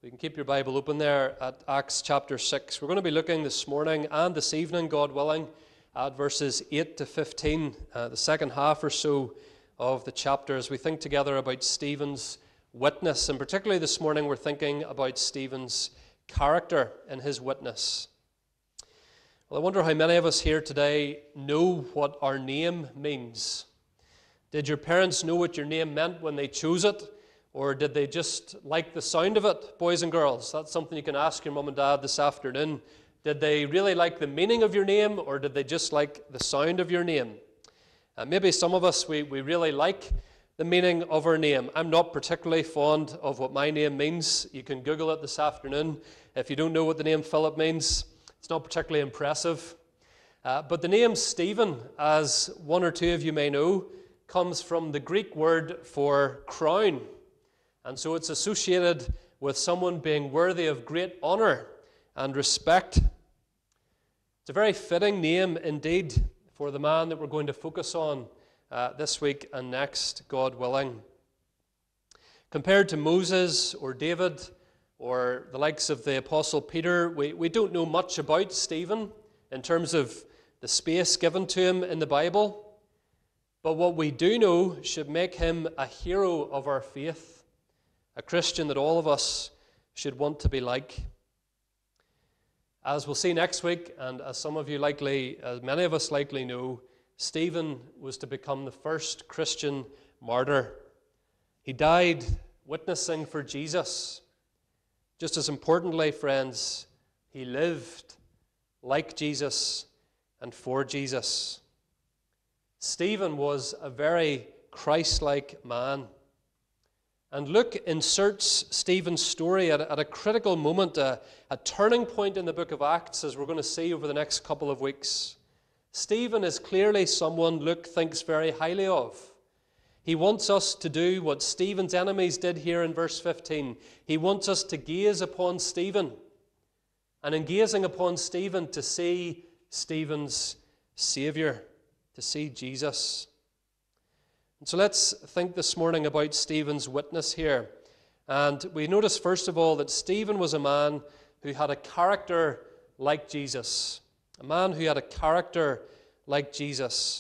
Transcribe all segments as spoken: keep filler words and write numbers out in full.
You can keep your Bible open there at Acts chapter six. We're going to be looking this morning and this evening, God willing, at verses eight to fifteen, uh, the second half or so of the chapter, as we think together about Stephen's witness. And particularly this morning, we're thinking about Stephen's character and his witness. Well, I wonder how many of us here today know what our name means. Did your parents know what your name meant when they chose it? Or did they just like the sound of it, boys and girls? That's something you can ask your mum and dad this afternoon. Did they really like the meaning of your name, or did they just like the sound of your name? Uh, maybe some of us, we, we really like the meaning of our name. I'm not particularly fond of what my name means. You can Google it this afternoon. If you don't know what the name Philip means, it's not particularly impressive. Uh, but the name Stephen, as one or two of you may know, comes from the Greek word for crown. And so it's associated with someone being worthy of great honor and respect. It's a very fitting name indeed for the man that we're going to focus on uh, this week and next, God willing. Compared to Moses or David or the likes of the Apostle Peter, we, we don't know much about Stephen in terms of the space given to him in the Bible. But what we do know should make him a hero of our faith, a Christian that all of us should want to be like. As we'll see next week, and as some of you likely, as many of us likely know, Stephen was to become the first Christian martyr. He died witnessing for Jesus. Just as importantly, friends, he lived like Jesus and for Jesus. Stephen was a very Christ-like man. And Luke inserts Stephen's story at a, at a critical moment, a, a turning point in the book of Acts, as we're going to see over the next couple of weeks. Stephen is clearly someone Luke thinks very highly of. He wants us to do what Stephen's enemies did here in verse fifteen. He wants us to gaze upon Stephen, and in gazing upon Stephen, to see Stephen's Savior, to see Jesus. And so let's think this morning about Stephen's witness here. And we notice, first of all, that Stephen was a man who had a character like Jesus. A man who had a character like Jesus.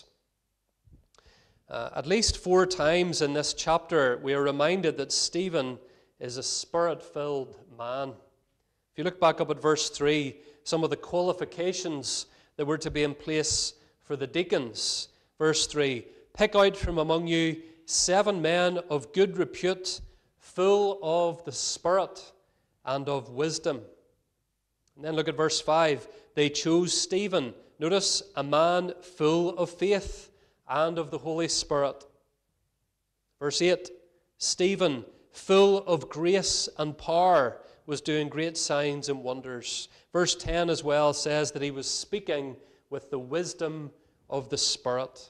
Uh, at least four times in this chapter, we are reminded that Stephen is a spirit-filled man. If you look back up at verse three, some of the qualifications that were to be in place for the deacons. Verse three, pick out from among you seven men of good repute, full of the Spirit and of wisdom. And then look at verse five. They chose Stephen. Notice, a man full of faith and of the Holy Spirit. Verse eight. Stephen, full of grace and power, was doing great signs and wonders. Verse ten as well says that he was speaking with the wisdom of the Spirit.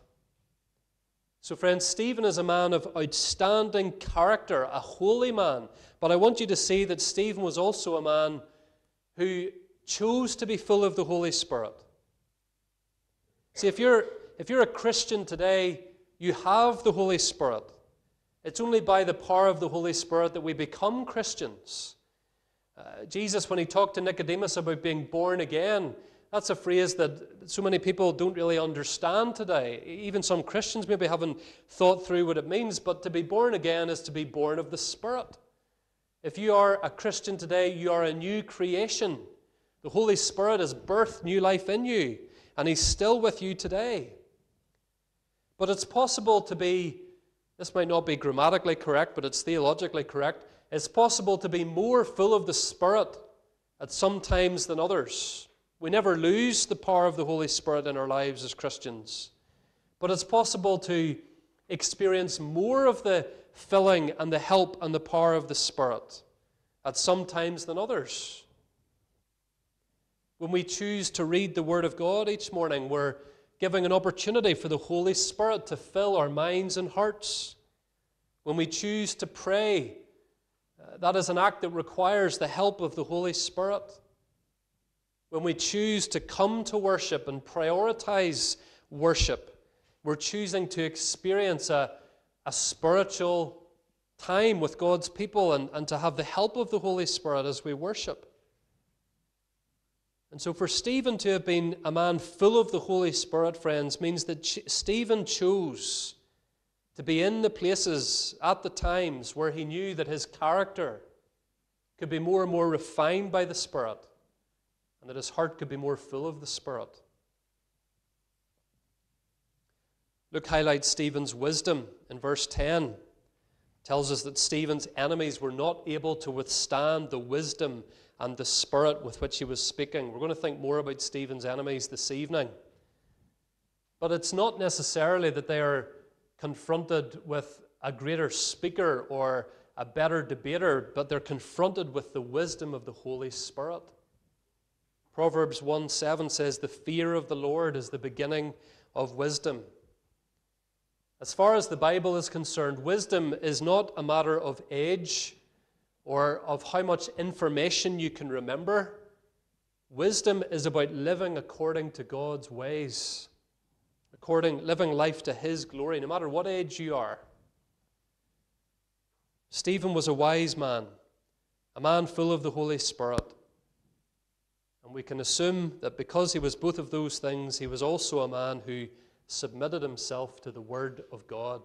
So friends, Stephen is a man of outstanding character, a holy man. But I want you to see that Stephen was also a man who chose to be full of the Holy Spirit. See, if you're, if you're a Christian today, you have the Holy Spirit. It's only by the power of the Holy Spirit that we become Christians. Uh, Jesus, when he talked to Nicodemus about being born again, that's a phrase that so many people don't really understand today. Even some Christians maybe haven't thought through what it means, but to be born again is to be born of the Spirit. If you are a Christian today, you are a new creation. The Holy Spirit has birthed new life in you, and he's still with you today. But it's possible to be, this might not be grammatically correct, but it's theologically correct, it's possible to be more full of the Spirit at some times than others. We never lose the power of the Holy Spirit in our lives as Christians. But it's possible to experience more of the filling and the help and the power of the Spirit at some times than others. When we choose to read the Word of God each morning, we're giving an opportunity for the Holy Spirit to fill our minds and hearts. When we choose to pray, uh, that is an act that requires the help of the Holy Spirit. When we choose to come to worship and prioritize worship, we're choosing to experience a, a spiritual time with God's people and, and to have the help of the Holy Spirit as we worship. And so for Stephen to have been a man full of the Holy Spirit, friends, means that Ch- Stephen chose to be in the places at the times where he knew that his character could be more and more refined by the Spirit, and that his heart could be more full of the Spirit. Luke highlights Stephen's wisdom in verse ten. It tells us that Stephen's enemies were not able to withstand the wisdom and the spirit with which he was speaking. We're going to think more about Stephen's enemies this evening. But it's not necessarily that they are confronted with a greater speaker or a better debater, but they're confronted with the wisdom of the Holy Spirit. Proverbs one seven says, "The fear of the Lord is the beginning of wisdom." As far as the Bible is concerned, wisdom is not a matter of age or of how much information you can remember. Wisdom is about living according to God's ways, according living life to His glory, no matter what age you are. Stephen was a wise man, a man full of the Holy Spirit. And we can assume that because he was both of those things, he was also a man who submitted himself to the Word of God.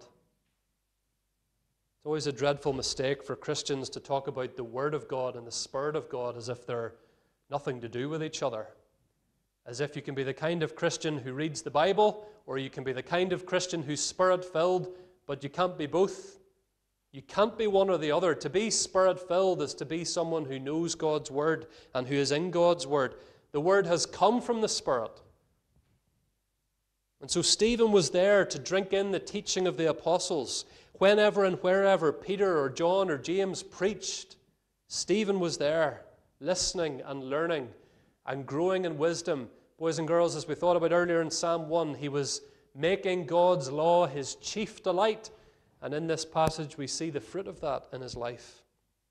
It's always a dreadful mistake for Christians to talk about the Word of God and the Spirit of God as if they're nothing to do with each other. As if you can be the kind of Christian who reads the Bible, or you can be the kind of Christian who's Spirit-filled, but you can't be both. You can't be one or the other. To be Spirit-filled is to be someone who knows God's Word and who is in God's Word. The Word has come from the Spirit. And so Stephen was there to drink in the teaching of the apostles. Whenever and wherever Peter or John or James preached, Stephen was there, listening and learning and growing in wisdom. Boys and girls, as we thought about earlier in Psalm one, he was making God's law his chief delight. And in this passage, we see the fruit of that in his life.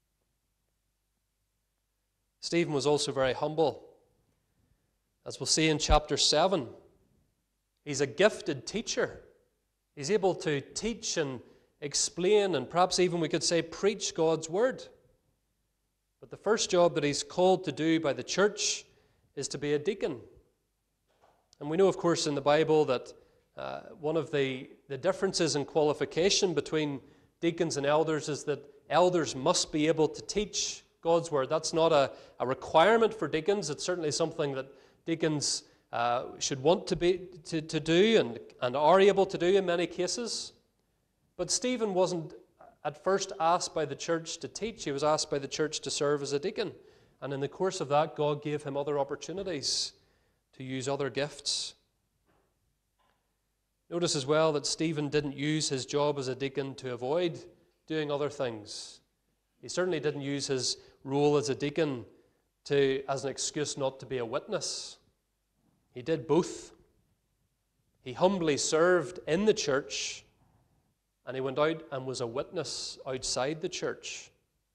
Stephen was also very humble. As we'll see in chapter seven, he's a gifted teacher. He's able to teach and explain, and perhaps even we could say preach God's word. But the first job that he's called to do by the church is to be a deacon. And we know, of course, in the Bible that uh, one of the, the differences in qualification between deacons and elders is that elders must be able to teach God's word. That's not a, a requirement for deacons. It's certainly something that deacons uh, should want to be to, to do and, and are able to do in many cases. But Stephen wasn't at first asked by the church to teach. He was asked by the church to serve as a deacon. And in the course of that, God gave him other opportunities to use other gifts. Notice as well that Stephen didn't use his job as a deacon to avoid doing other things. He certainly didn't use his role as a deacon to, as an excuse not to be a witness. He did both. He humbly served in the church, and he went out and was a witness outside the church.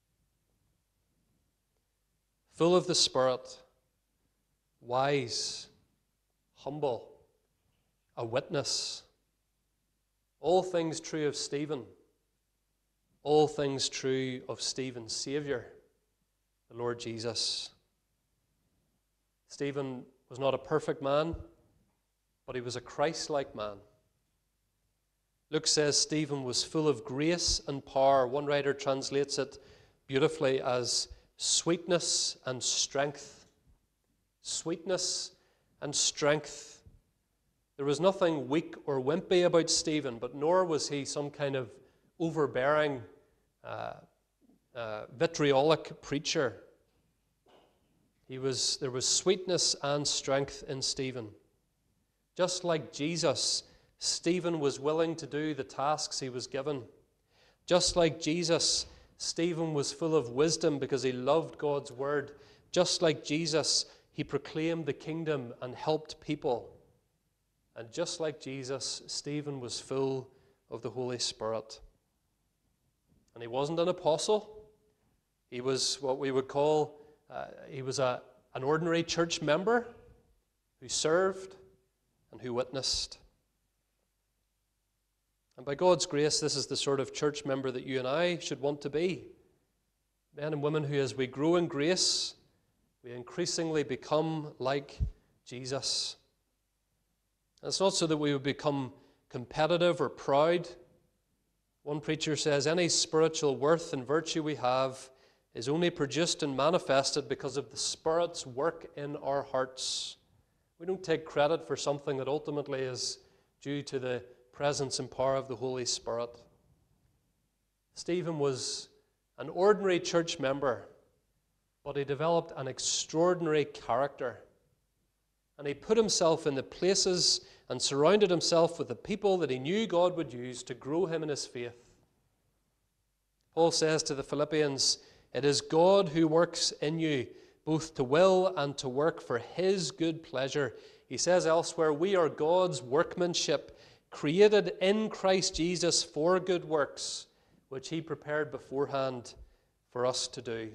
Full of the Spirit, wise, humble, a witness. All things true of Stephen. All things true of Stephen's Savior, the Lord Jesus. Stephen was not a perfect man, but he was a Christ-like man. Luke says Stephen was full of grace and power. One writer translates it beautifully as sweetness and strength. Sweetness and strength. There was nothing weak or wimpy about Stephen, but nor was he some kind of overbearing, uh, uh, vitriolic preacher. He was, there was sweetness and strength in Stephen. Just like Jesus, Stephen was willing to do the tasks he was given. Just like Jesus, Stephen was full of wisdom because he loved God's word. Just like Jesus, he proclaimed the kingdom and helped people. And just like Jesus, Stephen was full of the Holy Spirit. And he wasn't an apostle. He was what we would call, uh, he was a, an ordinary church member who served and who witnessed. And by God's grace, this is the sort of church member that you and I should want to be. Men and women who, as we grow in grace, we increasingly become like Jesus. And it's not so that we would become competitive or proud. One preacher says, any spiritual worth and virtue we have is only produced and manifested because of the Spirit's work in our hearts. We don't take credit for something that ultimately is due to the presence and power of the Holy Spirit. Stephen was an ordinary church member, but he developed an extraordinary character. And he put himself in the places and surrounded himself with the people that he knew God would use to grow him in his faith. Paul says to the Philippians, "It is God who works in you, both to will and to work for his good pleasure." He says elsewhere, we are God's workmanship, created in Christ Jesus for good works, which he prepared beforehand for us to do.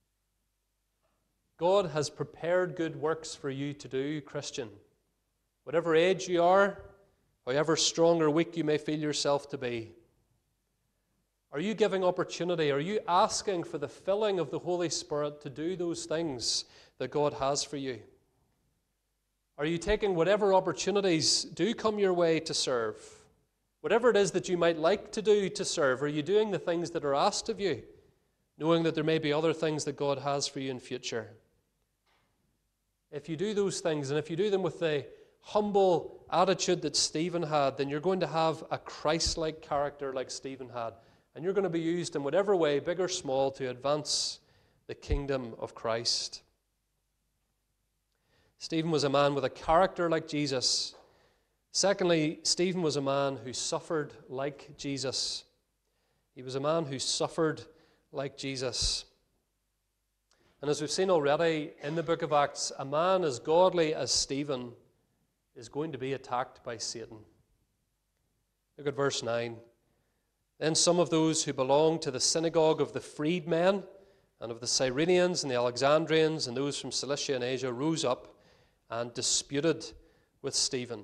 God has prepared good works for you to do, Christian. Whatever age you are, however strong or weak you may feel yourself to be, are you giving opportunity? Are you asking for the filling of the Holy Spirit to do those things that God has for you? Are you taking whatever opportunities do come your way to serve? Whatever it is that you might like to do to serve, are you doing the things that are asked of you, knowing that there may be other things that God has for you in future? If you do those things, and if you do them with the humble attitude that Stephen had, then you're going to have a Christ-like character like Stephen had. And you're going to be used in whatever way, big or small, to advance the kingdom of Christ. Stephen was a man with a character like Jesus. Secondly, Stephen was a man who suffered like Jesus. He was a man who suffered like Jesus. And as we've seen already in the book of Acts, a man as godly as Stephen is going to be attacked by Satan. Look at verse nine. Then some of those who belonged to the synagogue of the freedmen and of the Cyrenians and the Alexandrians and those from Cilicia and Asia rose up and disputed with Stephen.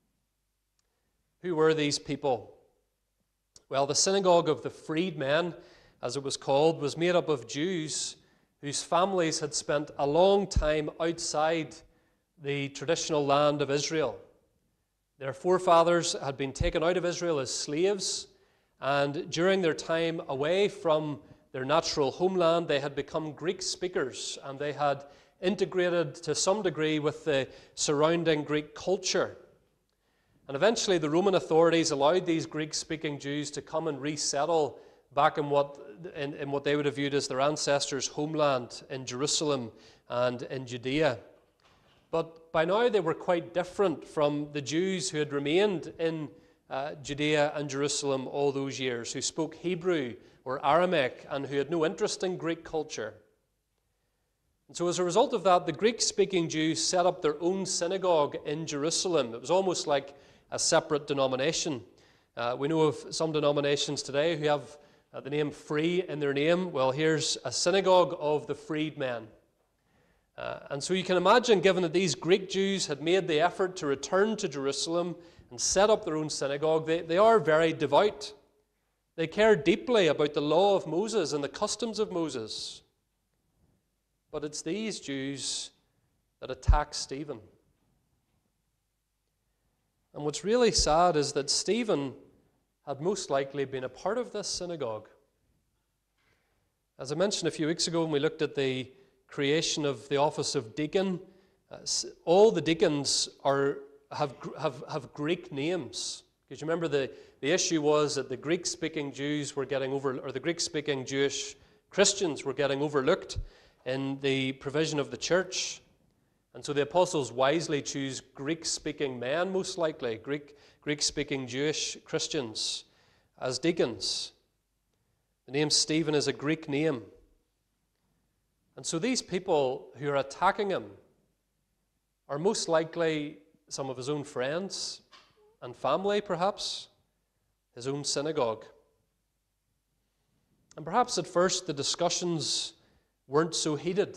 Who were these people? Well, the synagogue of the freedmen, as it was called, was made up of Jews whose families had spent a long time outside the traditional land of Israel. Their forefathers had been taken out of Israel as slaves, and during their time away from their natural homeland, they had become Greek speakers, and they had integrated to some degree with the surrounding Greek culture. And eventually the Roman authorities allowed these Greek-speaking Jews to come and resettle back in what, in, in what they would have viewed as their ancestors' homeland in Jerusalem and in Judea. But by now they were quite different from the Jews who had remained in uh, Judea and Jerusalem all those years, who spoke Hebrew or Aramaic and who had no interest in Greek culture. And so as a result of that, the Greek-speaking Jews set up their own synagogue in Jerusalem. It was almost like a separate denomination. Uh, we know of some denominations today who have uh, the name free in their name. Well, here's a synagogue of the freedmen. Uh, and so you can imagine, given that these Greek Jews had made the effort to return to Jerusalem and set up their own synagogue, they, they are very devout. They care deeply about the law of Moses and the customs of Moses. But it's these Jews that attack Stephen. And what's really sad is that Stephen had most likely been a part of this synagogue. As I mentioned a few weeks ago when we looked at the creation of the office of deacon, uh, all the deacons are have, have, have Greek names. Because you remember the, the issue was that the Greek-speaking Jews were getting over, or the Greek-speaking Jewish Christians were getting overlooked in the provision of the church. And so the apostles wisely choose Greek-speaking men, most likely, Greek, Greek-speaking Jewish Christians, as deacons. The name Stephen is a Greek name. And so these people who are attacking him are most likely some of his own friends and family, perhaps, his own synagogue. And perhaps at first the discussions weren't so heated.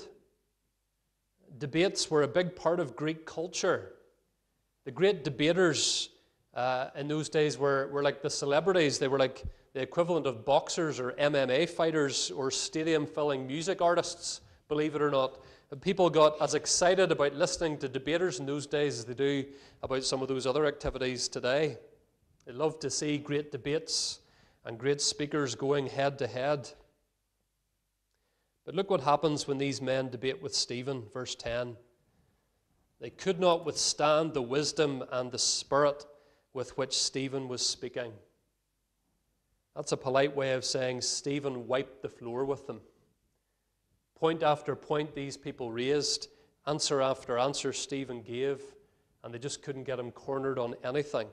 Debates were a big part of Greek culture. The great debaters uh, in those days were, were like the celebrities. They were like the equivalent of boxers or M M A fighters or stadium-filling music artists, believe it or not. And people got as excited about listening to debaters in those days as they do about some of those other activities today. They loved to see great debates and great speakers going head to head. But look what happens when these men debate with Stephen, verse ten. They could not withstand the wisdom and the spirit with which Stephen was speaking. That's a polite way of saying Stephen wiped the floor with them. Point after point these people raised, answer after answer Stephen gave, and they just couldn't get him cornered on anything.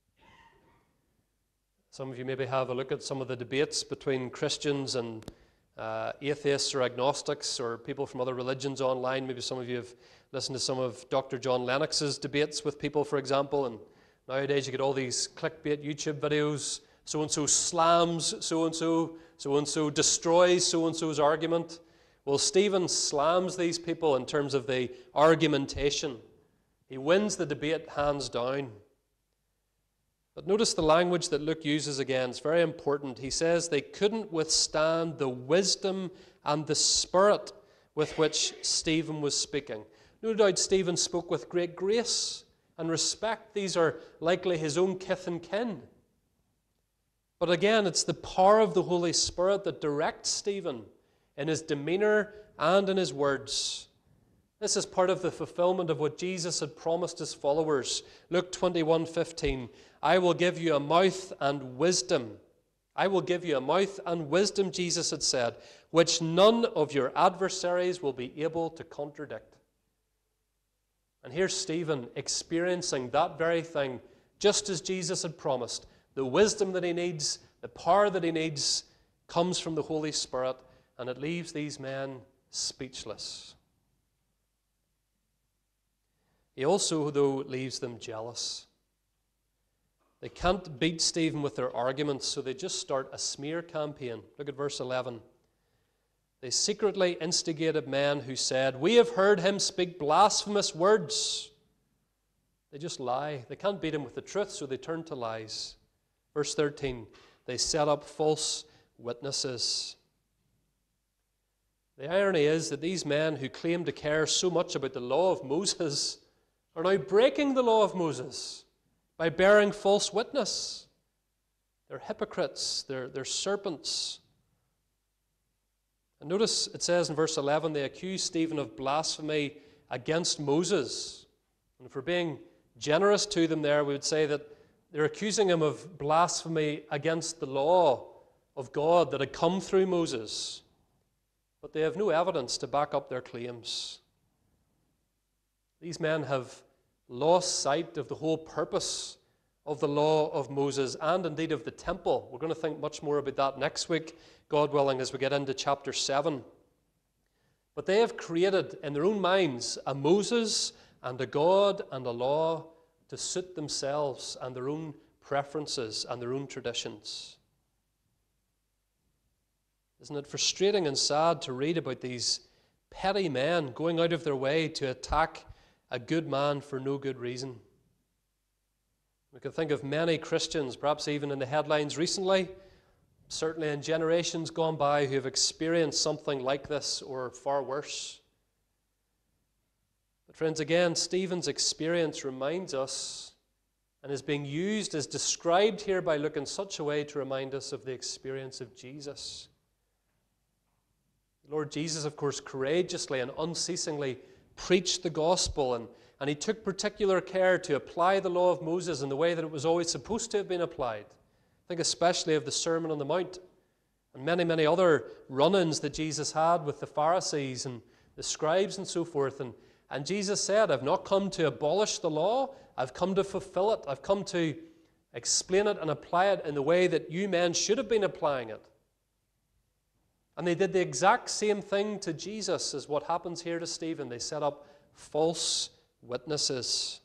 Some of you maybe have a look at some of the debates between Christians and uh, atheists or agnostics or people from other religions online. Maybe some of you have listened to some of Doctor John Lennox's debates with people, for example, and nowadays you get all these clickbait YouTube videos. So-and-so slams so-and-so, so-and-so destroys so-and-so's argument. Well, Stephen slams these people in terms of the argumentation. He wins the debate hands down. But notice the language that Luke uses again. It's very important. He says they couldn't withstand the wisdom and the spirit with which Stephen was speaking. No doubt Stephen spoke with great grace and respect. These are likely his own kith and kin. But again, it's the power of the Holy Spirit that directs Stephen in his demeanor and in his words. This is part of the fulfillment of what Jesus had promised his followers. Luke twenty-one fifteen, I will give you a mouth and wisdom. I will give you a mouth and wisdom, Jesus had said, which none of your adversaries will be able to contradict. And here's Stephen experiencing that very thing, just as Jesus had promised. The wisdom that he needs, the power that he needs, comes from the Holy Spirit, and it leaves these men speechless. He also, though, leaves them jealous. They can't beat Stephen with their arguments, so they just start a smear campaign. Look at verse eleven. They secretly instigated men who said, we have heard him speak blasphemous words. They just lie. They can't beat him with the truth, so they turn to lies. Verse thirteen, they set up false witnesses. The irony is that these men who claim to care so much about the law of Moses are now breaking the law of Moses by bearing false witness. They're hypocrites. They're, they're serpents. And notice it says in verse eleven, they accuse Stephen of blasphemy against Moses. And if we're being generous to them there, we would say that they're accusing him of blasphemy against the law of God that had come through Moses. But they have no evidence to back up their claims. These men have lost sight of the whole purpose of the law of Moses and indeed of the temple. We're going to think much more about that next week, God willing, as we get into chapter seven. But they have created in their own minds a Moses and a God and a law to suit themselves and their own preferences and their own traditions. Isn't it frustrating and sad to read about these petty men going out of their way to attack a good man for no good reason? We can think of many Christians, perhaps even in the headlines recently, certainly in generations gone by, who have experienced something like this or far worse. But friends, again, Stephen's experience reminds us and is being used, as described here by Luke, in such a way to remind us of the experience of Jesus. Lord Jesus, of course, courageously and unceasingly preached the gospel, and, and he took particular care to apply the law of Moses in the way that it was always supposed to have been applied. Think especially of the Sermon on the Mount and many, many other run-ins that Jesus had with the Pharisees and the scribes and so forth. And, and Jesus said, I've not come to abolish the law, I've come to fulfill it. I've come to explain it and apply it in the way that you men should have been applying it. And they did the exact same thing to Jesus as what happens here to Stephen. They set up false witnesses.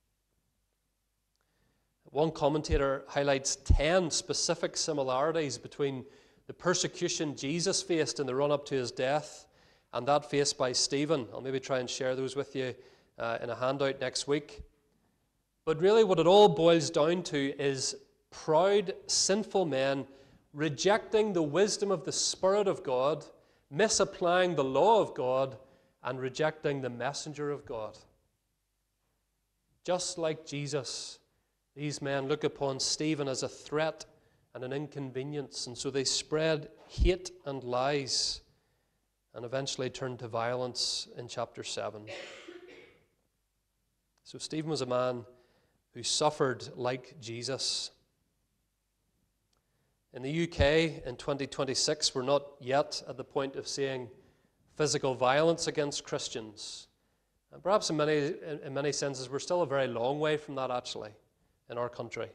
One commentator highlights ten specific similarities between the persecution Jesus faced in the run-up to his death and that faced by Stephen. I'll maybe try and share those with you uh, in a handout next week. But really what it all boils down to is proud, sinful men rejecting the wisdom of the Spirit of God, misapplying the law of God, and rejecting the messenger of God. Just like Jesus, these men look upon Stephen as a threat and an inconvenience, and so they spread hate and lies and eventually turned to violence in chapter seven. So Stephen was a man who suffered like Jesus. In the U K in twenty twenty-six, we're not yet at the point of seeing physical violence against Christians. And perhaps in many, in many senses, we're still a very long way from that, actually, in our country.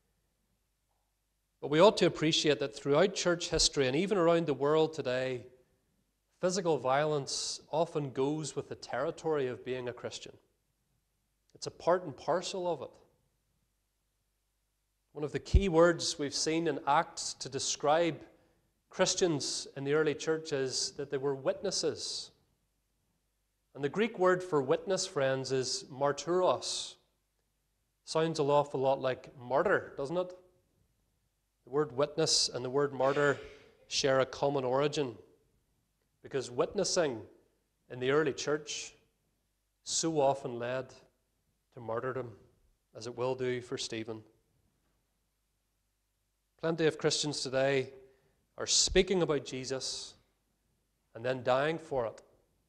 But we ought to appreciate that throughout church history and even around the world today, physical violence often goes with the territory of being a Christian. It's a part and parcel of it. One of the key words we've seen in Acts to describe Christians in the early church is that they were witnesses. And the Greek word for witness, friends, is martyros. Sounds an awful lot like martyr, doesn't it? The word witness and the word martyr share a common origin, because witnessing in the early church so often led to martyrdom, as it will do for Stephen. Plenty of Christians today are speaking about Jesus and then dying for it.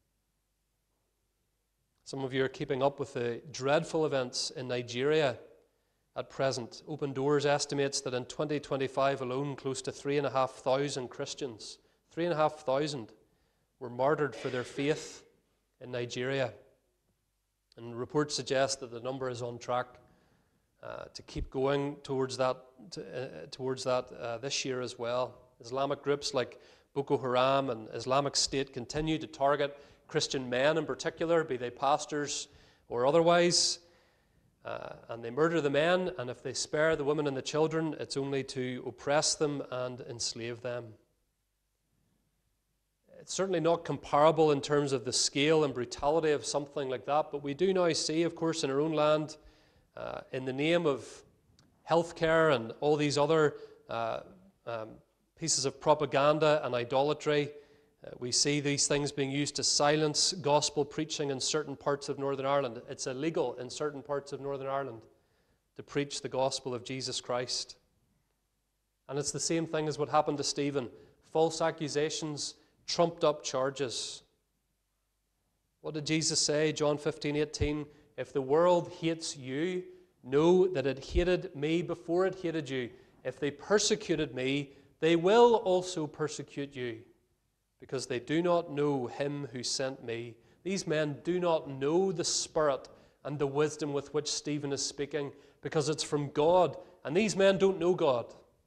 Some of you are keeping up with the dreadful events in Nigeria at present. Open Doors estimates that in twenty twenty-five alone, close to three and a half thousand Christians, three and a half thousand, were martyred for their faith in Nigeria. And reports suggest that the number is on track uh, to keep going towards that, to, uh, towards that uh, this year as well. Islamic groups like Boko Haram and Islamic State continue to target Christian men in particular, be they pastors or otherwise. Uh, and they murder the men, and if they spare the women and the children, it's only to oppress them and enslave them. It's certainly not comparable in terms of the scale and brutality of something like that, but we do now see, of course, in our own land, uh, in the name of healthcare and all these other uh, um, pieces of propaganda and idolatry, uh, we see these things being used to silence gospel preaching in certain parts of Northern Ireland. It's illegal in certain parts of Northern Ireland to preach the gospel of Jesus Christ. And it's the same thing as what happened to Stephen. False accusations, trumped up charges. What did Jesus say? John fifteen eighteen, if the world hates you, know that it hated me before it hated you. If they persecuted me, they will also persecute you, because they do not know him who sent me. These men do not know the Spirit and the wisdom with which Stephen is speaking, because it's from God, and these men don't know God.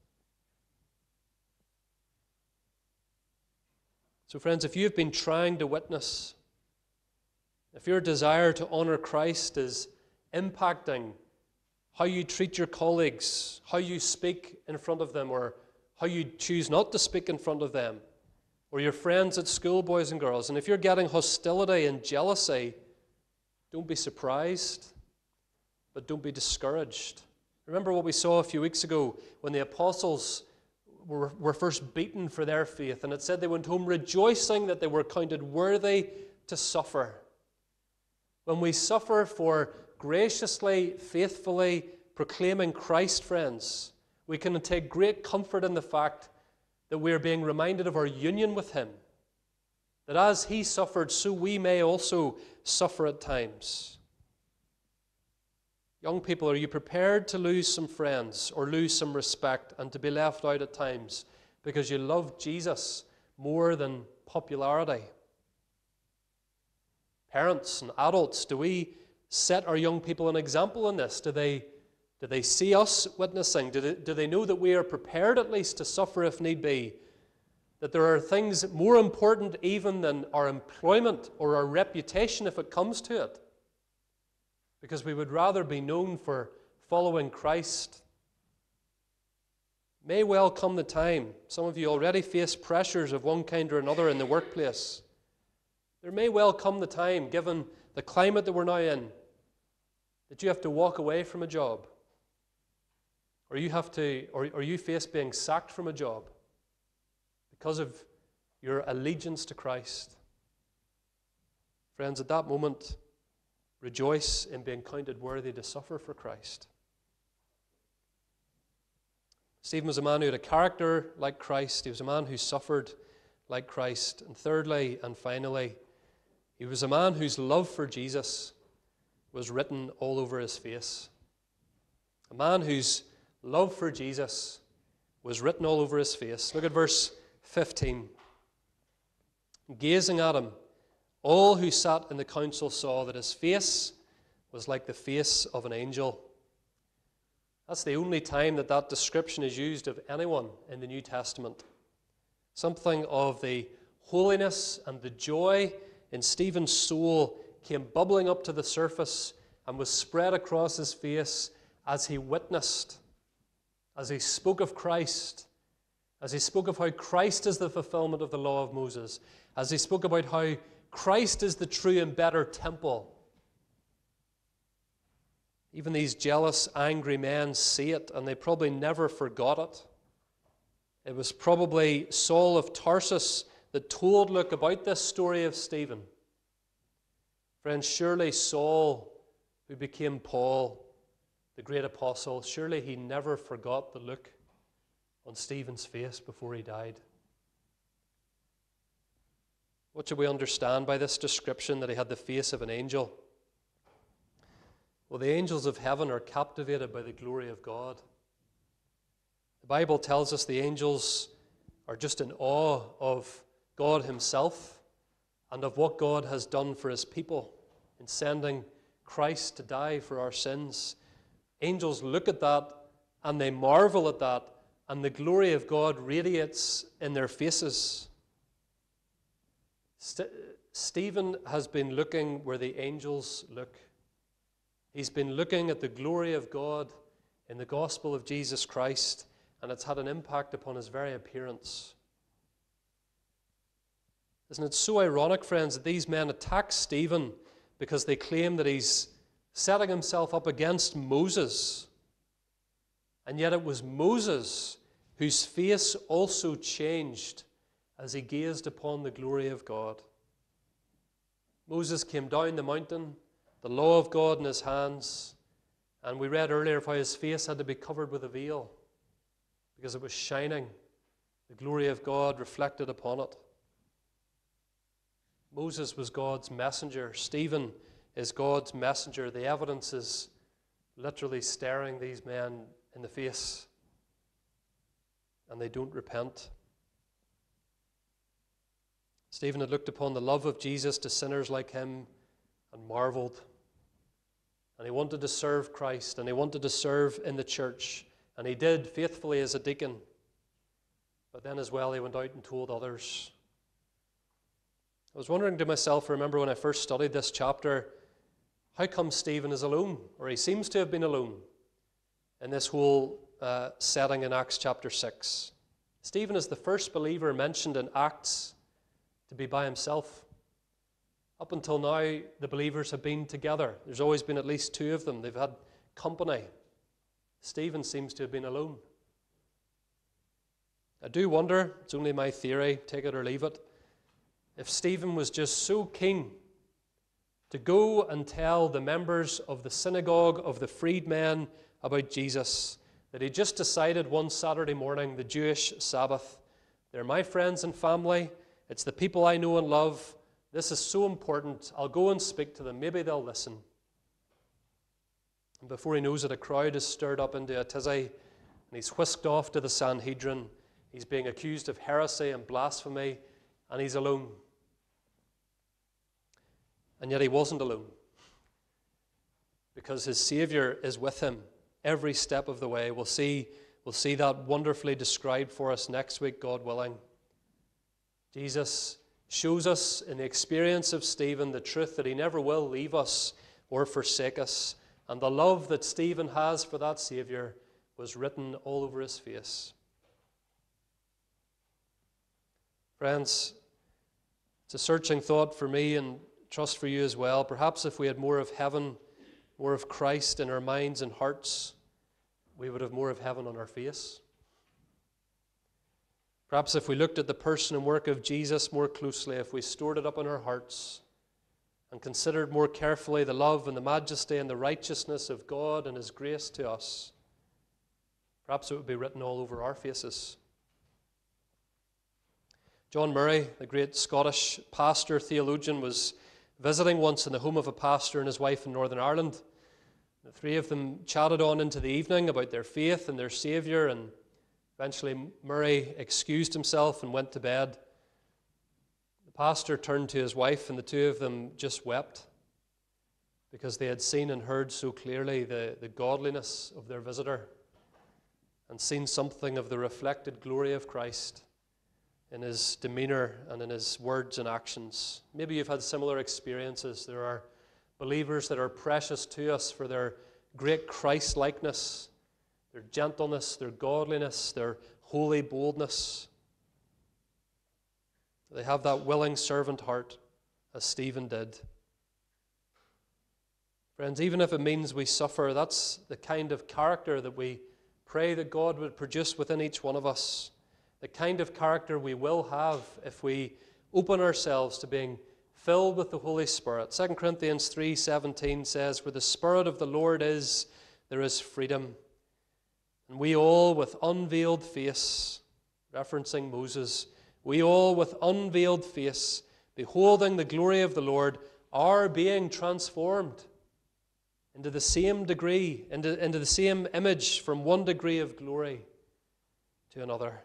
So friends, if you've been trying to witness, if your desire to honor Christ is impacting how you treat your colleagues, how you speak in front of them, or how you choose not to speak in front of them, or your friends at school, boys and girls, and if you're getting hostility and jealousy, don't be surprised, but don't be discouraged. Remember what we saw a few weeks ago when the apostles were, were first beaten for their faith, and it said they went home rejoicing that they were counted worthy to suffer. When we suffer for graciously, faithfully proclaiming Christ, friends, we can take great comfort in the fact that we are being reminded of our union with him, that as he suffered, so we may also suffer at times. Young people, are you prepared to lose some friends or lose some respect and to be left out at times because you love Jesus more than popularity? Parents and adults, do we set our young people an example in this? Do they, do they see us witnessing? Do they, do they know that we are prepared at least to suffer if need be? That there are things more important even than our employment or our reputation if it comes to it? Because we would rather be known for following Christ. May well come the time, some of you already face pressures of one kind or another in the workplace. There may well come the time, given the climate that we're now in, that you have to walk away from a job, or you have to, or, or you face being sacked from a job because of your allegiance to Christ. Friends, at that moment, rejoice in being counted worthy to suffer for Christ. Stephen was a man who had a character like Christ. He was a man who suffered like Christ. And thirdly and finally, he was a man whose love for Jesus was written all over his face. A man whose love for Jesus was written all over his face. Look at verse fifteen. Gazing at him, all who sat in the council saw that his face was like the face of an angel. That's the only time that that description is used of anyone in the New Testament. Something of the holiness and the joy in Stephen's soul came bubbling up to the surface and was spread across his face as he witnessed, as he spoke of Christ, as he spoke of how Christ is the fulfillment of the law of Moses, as he spoke about how Christ is the true and better temple. Even these jealous, angry men see it, and they probably never forgot it. It was probably Saul of Tarsus that told Luke about this story of Stephen. Friends, surely Saul, who became Paul, the great apostle, surely he never forgot the look on Stephen's face before he died. What should we understand by this description that he had the face of an angel? Well, the angels of heaven are captivated by the glory of God. The Bible tells us the angels are just in awe of God himself and of what God has done for his people in sending Christ to die for our sins. Angels look at that and they marvel at that, and the glory of God radiates in their faces. St- Stephen has been looking where the angels look. He's been looking at the glory of God in the gospel of Jesus Christ, and it's had an impact upon his very appearance. Isn't it so ironic, friends, that these men attack Stephen because they claim that he's setting himself up against Moses, and yet it was Moses whose face also changed as he gazed upon the glory of God. Moses came down the mountain, the law of God in his hands, and we read earlier of how his face had to be covered with a veil because it was shining, the glory of God reflected upon it. Moses was God's messenger. Stephen is God's messenger. The evidence is literally staring these men in the face, and they don't repent. Stephen had looked upon the love of Jesus to sinners like him and marveled. And he wanted to serve Christ, and he wanted to serve in the church, and he did faithfully as a deacon. But then as well, he went out and told others. I was wondering to myself, I remember when I first studied this chapter, how come Stephen is alone, or he seems to have been alone in this whole uh, setting in Acts chapter six. Stephen is the first believer mentioned in Acts to be by himself. Up until now, the believers have been together. There's always been at least two of them. They've had company. Stephen seems to have been alone. I do wonder, it's only my theory, take it or leave it, if Stephen was just so keen to go and tell the members of the synagogue of the freedmen about Jesus that he just decided one Saturday morning, the Jewish Sabbath, they're my friends and family, it's the people I know and love, this is so important, I'll go and speak to them, maybe they'll listen. And before he knows it, a crowd is stirred up into a tizzy, and he's whisked off to the Sanhedrin. He's being accused of heresy and blasphemy, and he's alone. And yet he wasn't alone, because his Savior is with him every step of the way. We'll see, we'll see that wonderfully described for us next week, God willing. Jesus shows us in the experience of Stephen the truth that he never will leave us or forsake us. And the love that Stephen has for that Savior was written all over his face. Friends, it's a searching thought for me and trust for you as well. Perhaps if we had more of heaven more of Christ in our minds and hearts, we would have more of heaven on our face. Perhaps if we looked at the person and work of Jesus more closely, if we stored it up in our hearts and considered more carefully the love and the majesty and the righteousness of God and His grace to us, perhaps it would be written all over our faces. John Murray, the great Scottish pastor, theologian, was visiting once in the home of a pastor and his wife in Northern Ireland. The three of them chatted on into the evening about their faith and their Saviour, and eventually Murray excused himself and went to bed. The pastor turned to his wife, and the two of them just wept because they had seen and heard so clearly the, the godliness of their visitor and seen something of the reflected glory of Christ in his demeanor and in his words and actions. Maybe you've had similar experiences. There are believers that are precious to us for their great Christ-likeness, their gentleness, their godliness, their holy boldness. They have that willing servant heart, as Stephen did. Friends, even if it means we suffer, that's the kind of character that we pray that God would produce within each one of us. The kind of character we will have if we open ourselves to being filled with the Holy Spirit. Second Corinthians three seventeen says, "Where the Spirit of the Lord is, there is freedom. And we all with unveiled face," referencing Moses, "we all with unveiled face, beholding the glory of the Lord, are being transformed into the same degree, into, into the same image, from one degree of glory to another."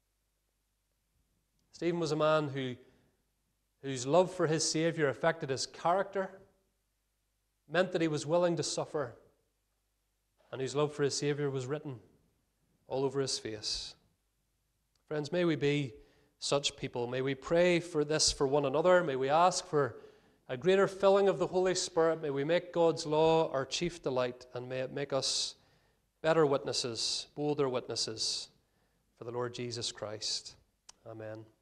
Stephen was a man who, whose love for his Saviour affected his character, meant that he was willing to suffer, and whose love for his Saviour was written all over his face. Friends, may we be such people. May we pray for this for one another. May we ask for a greater filling of the Holy Spirit. May we make God's law our chief delight, and may it make us better witnesses, bolder witnesses for the Lord Jesus Christ. Amen.